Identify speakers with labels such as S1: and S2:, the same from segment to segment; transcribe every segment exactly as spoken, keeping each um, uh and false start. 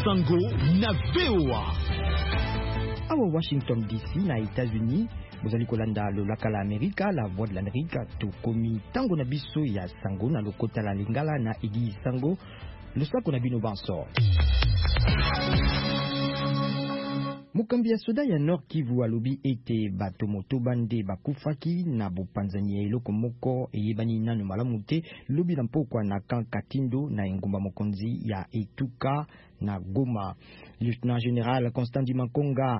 S1: Sango na V O A.
S2: Awa Washington D C na États-Unis, bozali kolanda lolaka la Amerika, la voix de l'Amérique, tokomi tango na biso ya Sango na lokota la Lingala na Edi Sango, le sako na bino banso. Mukambi ya soda ya Nord Kivu alobi ete bato moto bande bakufaki na bopanzani ya eloko moko eyebani nanu malamu te lobi na mpokwa na kan Katindo na engumba mokonzi ya Etuka na Goma. Lieutenant Général Constant Dimakonga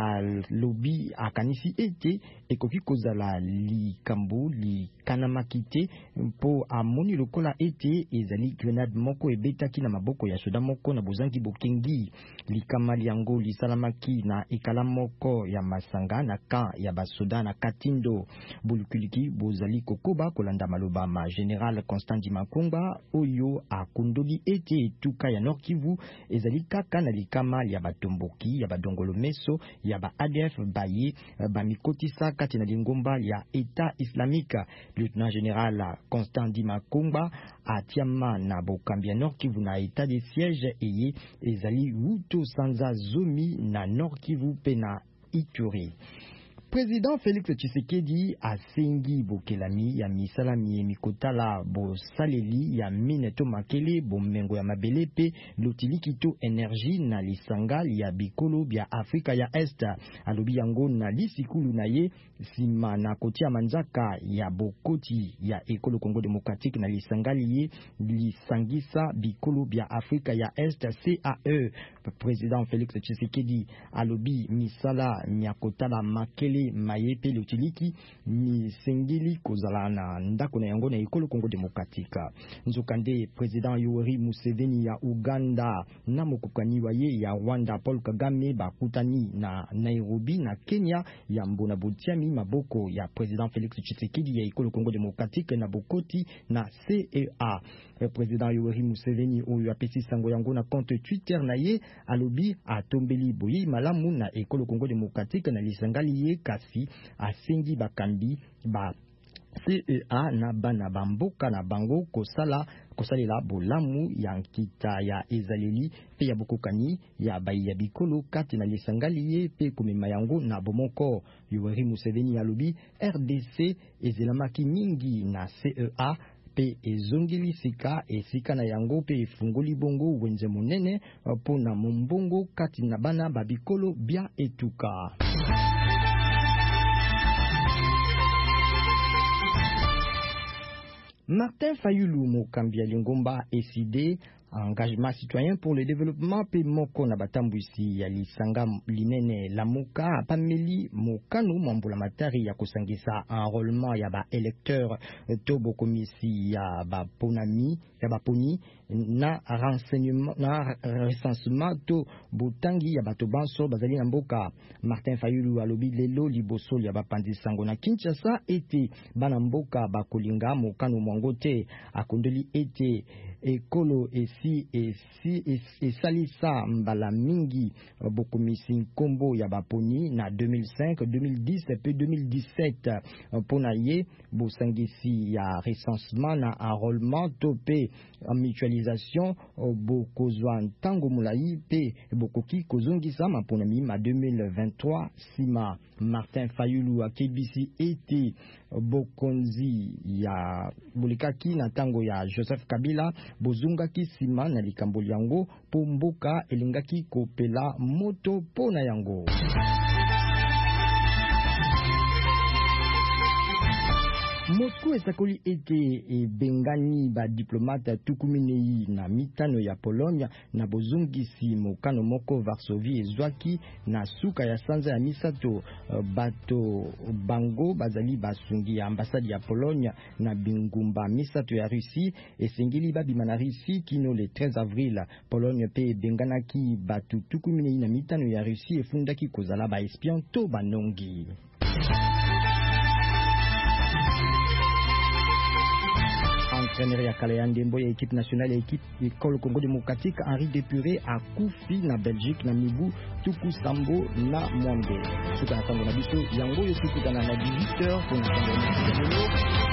S2: alobi akanisi ete ekoki kozala likambo li kanamakite mpo amoni lokola ete ezali grenade moko ebetaki na maboko ya soda moko na bozangi bokengi likama liango lisalamaki na ekala moko ya masanga na kan ya basoda na Katindo. Bulukuliki bozali kokoba kolanda maloba ma Général Constant Dimakonga oyo akundoli ete Etuka ya Nord Kivu ezali kaka na likama ya batomboki ya badongolo meso ya ba A D F baye bamikotisa kati na lingomba ya État islamique. Lieutenant Général Constant Dimakonga atiama na bokambi ya Nord Kivu na état de siège eye ezali wuto sanza zomi na Nord Kivu pe na Ituri. Président Félix Tshisekedi asengi bokelami ya misalami mikotala bo saleli ya mineto makele bomengo ya mabele pe lotilikito énergie na lisanga ya bikolo bya Afrika ya Est. Alobi yango na lisikulu na ye sima na kotia manzaka ya bokoti ya ekolo Congo démocratique na lisanga liye lisangisa bikolo bya Afrika ya Est C A E. Président Félix Tshisekedi alobi misala nyakotala makele mayepe lotiliki ni sengili kozala na ndako na yango na ekolo Congo démocratique. Nzokande Président Yoweri Museveni ya Uganda na mokokani wa ye ya Rwanda Paul Kagame bakutani na Nairobi na Kenya ya mbona botiami maboko ya Président Félix Tshisekedi ya ekolo Congo démocratique na bokoti na C E A. Président Yoweri Museveni oyo apesi sango yango na compte Twitter na ye alobi atombeli boyi malamu na ekolo Congo démocratique na lisangali ye kasi asengi bakambi ba C E A na bana bamboka na bango kosala kosalela bolamu ya nkita ya ezaleli pe ya bokokani ya bayi ya bikolo kati na lisangali ye pe komema yango na bomoko. Yoweri Museveni alobi R D C ezelamaki mingi na C E A pe ezongeli sika esika na yango pe efungoli bongo wenze monene po na mombongo kati na bana babikolo bia Etuka. Martin Fayulu mokambi ya Lingomba eside engagement citoyen pour le développement pe moko na batambwisi ya lisanga linene lamuka pameli mokano mwambula matari ya kusangisa enrôlement ya ba électeur to bokomisi ya ba ponami ya ba poni na renseignement na recensement to botangi ya bato banso bazali na mboka. Martin Fayulu alobi lelo liboso ya bapandi sango na Kinshasa ete bana mboka bakolinga mokano mwango te akondoli ete ekolo esi esi esalisa mbala mingi bokomisi nkombo ya baponi na deux mille cinq, deux mille dix pe deux mille dix-sept pona ye bosangisi ya recensement na enrôlement to pe mutualisation bokozwa ntango mulai pe bokoki kozongisa maponami ma deux mille vingt-trois sima. Martin Fayulu akebisi ete bokonzi ya bolikaki na tango ya Joseph Kabila bozungaki sima na likambo yango po mboka elingaki kopela moto pona yango. Moscou esakoli ete e bengani ba diplomate tukuminei na mitano ya Pologne na bozungisi mokano moko Varsovie ezwaki na suka ya sanza ya misato bato bango bazali basungi ya ambassade ya Pologne na bingumba misato ya Russie esengeli babima na Russie kino le treize avril. Pologne pe benganaki batu tukuminei na mitano ya Russie efundaki kozala ba espion to banongi. Entraîneur ya kala ya ndembo ya équipe nationale ya équipe école Congo démocratique Henri Depuré a kufi na Belgique na mibu tuku sambo na mwambe. Suka na tango na biso yango yo tukutana na dix-huit heures pour na tango na